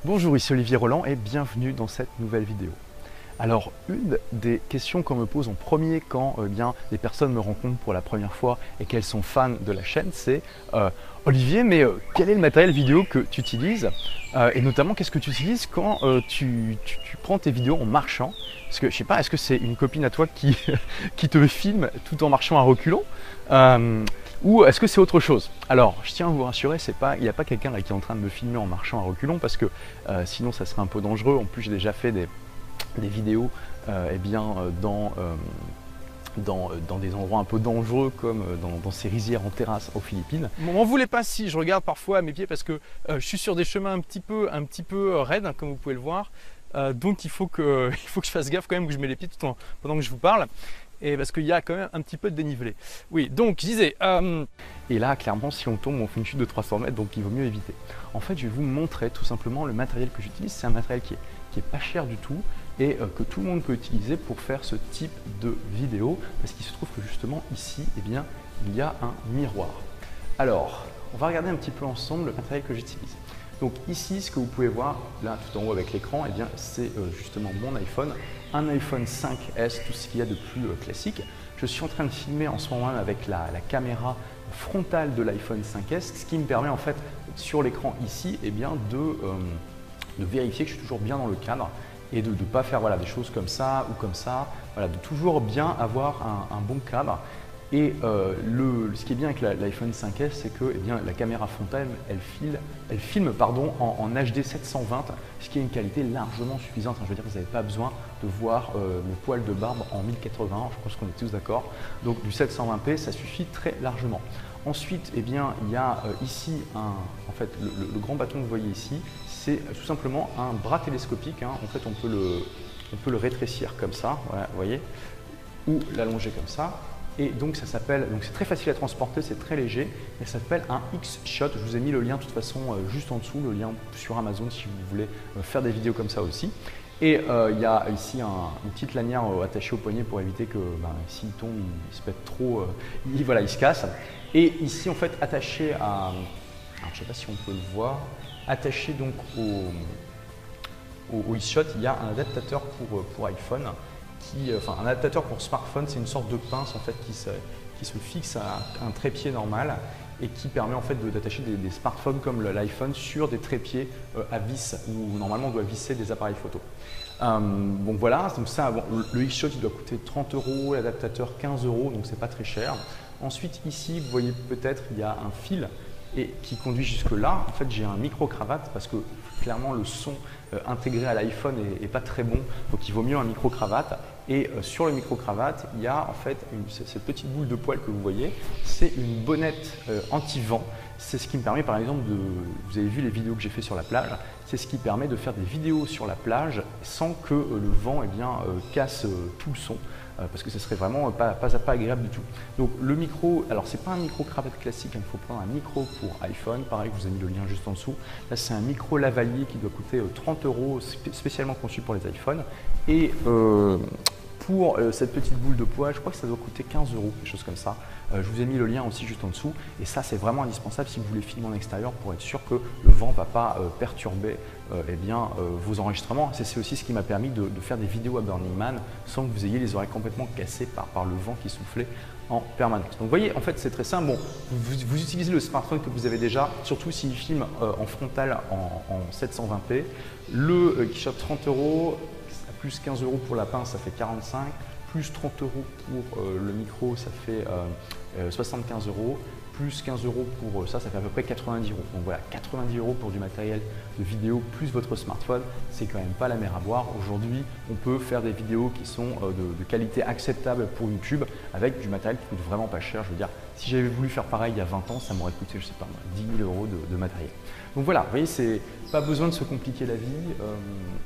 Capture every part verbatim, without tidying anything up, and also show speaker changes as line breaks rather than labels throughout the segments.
Bonjour, ici Olivier Roland et bienvenue dans cette nouvelle vidéo. Alors, une des questions qu'on me pose en premier quand eh bien, les personnes me rencontrent pour la première fois et qu'elles sont fans de la chaîne, c'est euh, Olivier, mais euh, quel est le matériel vidéo que tu utilises euh, et notamment qu'est-ce que tu utilises quand euh, tu, tu, tu prends tes vidéos en marchant? Parce que je sais pas, est-ce que c'est une copine à toi qui, qui te filme tout en marchant à reculons euh, ou est-ce que c'est autre chose? Alors, je tiens à vous rassurer, c'est pas, il n'y a pas quelqu'un qui est en train de me filmer en marchant à reculons parce que euh, sinon ça serait un peu dangereux. En plus, j'ai déjà fait des, des vidéos euh, eh bien, dans, euh, dans, dans des endroits un peu dangereux comme dans, dans ces rizières en terrasse aux Philippines.
Bon, m'en voulez pas si je regarde parfois à mes pieds parce que euh, je suis sur des chemins un petit peu, un petit peu raides, hein, comme vous pouvez le voir. Euh, donc il faut, que, il faut que je fasse gaffe quand même que je mets les pieds tout en, pendant que je vous parle. Et parce qu'il y a quand même un petit peu de dénivelé. Oui, donc je disais... Euh...
Et là, clairement, si on tombe, on fait une chute de trois cents mètres, donc il vaut mieux éviter. En fait, je vais vous montrer tout simplement le matériel que j'utilise. C'est un matériel qui est, qui est pas cher du tout et euh, que tout le monde peut utiliser pour faire ce type de vidéo. Parce qu'il se trouve que justement ici, eh bien, il y a un miroir. Alors, on va regarder un petit peu ensemble le matériel que j'utilise. Donc ici, ce que vous pouvez voir, là tout en haut avec l'écran, eh bien, c'est euh, justement mon iPhone, un iPhone cinq S, tout ce qu'il y a de plus euh, classique. Je suis en train de filmer en ce moment même avec la, la caméra frontale de l'iPhone cinq S, ce qui me permet en fait sur l'écran ici eh bien, de, euh, de vérifier que je suis toujours bien dans le cadre et de ne pas faire voilà, des choses comme ça ou comme ça, voilà, de toujours bien avoir un, un bon cadre. Et euh, le, ce qui est bien avec l'iPhone cinq S, c'est que eh bien, la caméra frontale, elle, file, elle filme pardon, en, en H D sept cent vingt, ce qui est une qualité largement suffisante. Je veux dire, vous n'avez pas besoin de voir euh, mes poils de barbe en mille quatre-vingts, je pense qu'on est tous d'accord. Donc du sept cent vingt p, ça suffit très largement. Ensuite, eh bien, il y a euh, ici, un, en fait, le, le, le grand bâton que vous voyez ici, c'est tout simplement un bras télescopique. Hein. En fait, on peut, le, on peut le rétrécir comme ça, voilà, vous voyez, ou l'allonger comme ça. Et donc ça s'appelle, donc c'est très facile à transporter, c'est très léger, et ça s'appelle un X-Shot. Je vous ai mis le lien de toute façon euh, juste en dessous, le lien sur Amazon si vous voulez euh, faire des vidéos comme ça aussi. Et euh, il y a ici un, une petite lanière euh, attachée au poignet pour éviter que ben, s'il tombe, il, il se pète trop, euh, il, voilà, il se casse. Et ici en fait attaché à, alors, je ne sais pas si on peut le voir, attaché donc au, au, au X-Shot, il y a un adaptateur pour, pour iPhone. Qui, enfin, un adaptateur pour smartphone, c'est une sorte de pince en fait, qui, se, qui se fixe à un trépied normal et qui permet en fait d'attacher des, des smartphones comme l'iPhone sur des trépieds euh, à vis où normalement on doit visser des appareils photo. Euh, donc voilà, donc ça, bon, le X-Shot il doit coûter trente euros, l'adaptateur quinze euros, donc c'est pas très cher. Ensuite ici, vous voyez peut-être il y a un fil et qui conduit jusque là. En fait, j'ai un micro-cravate parce que clairement le son euh, intégré à l'iPhone est, est pas très bon, donc il vaut mieux un micro-cravate. Et euh, sur le micro-cravate, il y a en fait une, cette petite boule de poil que vous voyez, c'est une bonnette euh, anti-vent. C'est ce qui me permet par exemple de, vous avez vu les vidéos que j'ai fait sur la plage, c'est ce qui permet de faire des vidéos sur la plage sans que euh, le vent eh bien, euh, casse euh, tout le son. Euh, parce que ce serait vraiment pas, pas, pas agréable du tout. Donc le micro, alors c'est pas un micro cravate classique, hein, il faut prendre un micro pour iPhone, pareil, je vous ai mis le lien juste en dessous. Là c'est un micro lavalier qui doit coûter euh, trente euros, spécialement conçu pour les iPhones. Et euh, pour euh, cette petite boule de poil, je crois que ça doit coûter quinze euros, quelque chose comme ça. Euh, je vous ai mis le lien aussi juste en dessous. Et ça, c'est vraiment indispensable si vous voulez filmer en extérieur pour être sûr que le vent ne va pas euh, perturber euh, eh bien, euh, vos enregistrements. C'est aussi ce qui m'a permis de, de faire des vidéos à Burning Man sans que vous ayez les oreilles complètement cassées par, par le vent qui soufflait en permanence. Donc vous voyez, en fait, c'est très simple. Bon, vous, vous utilisez le smartphone que vous avez déjà, surtout s'il filme euh, en frontal en, en sept cent vingt p. Le euh, qui chope trente euros. Plus quinze euros pour la pince, ça fait quarante-cinq. Plus trente euros pour euh, le micro, ça fait euh, euh, soixante-quinze euros. Plus quinze euros pour euh, ça, ça fait à peu près quatre-vingt-dix euros. Donc voilà, quatre-vingt-dix euros pour du matériel de vidéo plus votre smartphone, c'est quand même pas la mer à boire. Aujourd'hui, on peut faire des vidéos qui sont euh, de, de qualité acceptable pour YouTube avec du matériel qui coûte vraiment pas cher. Je veux dire, si j'avais voulu faire pareil il y a vingt ans, ça m'aurait coûté, je sais pas, dix mille euros de, de matériel. Donc voilà, vous voyez, c'est pas besoin de se compliquer la vie. Euh,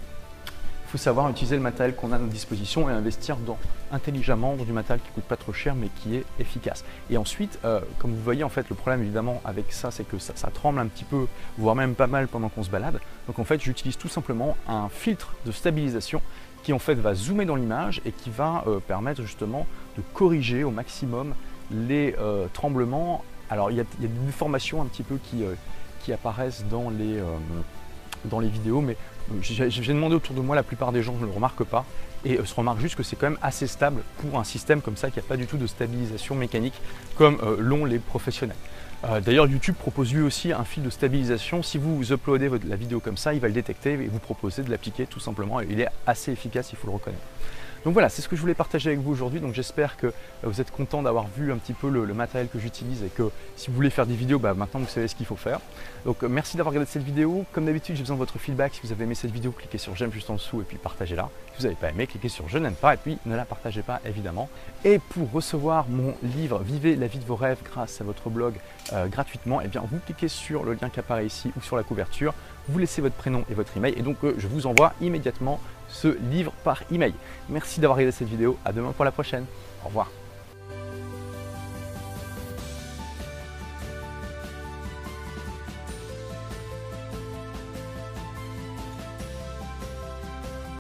Il faut savoir utiliser le matériel qu'on a à notre disposition et investir dans, intelligemment dans du matériel qui ne coûte pas trop cher mais qui est efficace. Et ensuite, euh, comme vous voyez, en fait, le problème évidemment avec ça, c'est que ça, ça tremble un petit peu, voire même pas mal pendant qu'on se balade. Donc en fait, j'utilise tout simplement un filtre de stabilisation qui en fait va zoomer dans l'image et qui va euh, permettre justement de corriger au maximum les euh, tremblements. Alors il y, a, il y a des déformations un petit peu qui, euh, qui apparaissent dans les... Euh, dans les vidéos, mais j'ai demandé autour de moi, la plupart des gens ne le remarquent pas et se remarquent juste que c'est quand même assez stable pour un système comme ça qui n'a pas du tout de stabilisation mécanique comme euh, l'ont les professionnels. Euh, D'ailleurs, YouTube propose lui aussi un fil de stabilisation. Si vous uploadez votre, la vidéo comme ça, il va le détecter et vous proposer de l'appliquer tout simplement. Et il est assez efficace, il faut le reconnaître. Donc voilà, c'est ce que je voulais partager avec vous aujourd'hui. Donc j'espère que vous êtes content d'avoir vu un petit peu le, le matériel que j'utilise et que si vous voulez faire des vidéos, bah, maintenant vous savez ce qu'il faut faire. Donc euh, merci d'avoir regardé cette vidéo. Comme d'habitude, j'ai besoin de votre feedback. Si vous avez aimé cette vidéo, cliquez sur j'aime juste en dessous et puis partagez-la. Si vous n'avez pas aimé, cliquez sur je n'aime pas et puis ne la partagez pas évidemment. Et pour recevoir mon livre Vivez la vie de vos rêves grâce à votre blog euh, gratuitement, eh bien vous cliquez sur le lien qui apparaît ici ou sur la couverture. Vous laissez votre prénom et votre email et donc euh, je vous envoie immédiatement ce livre par email. Merci d'avoir regardé cette vidéo. À demain pour la prochaine. Au revoir.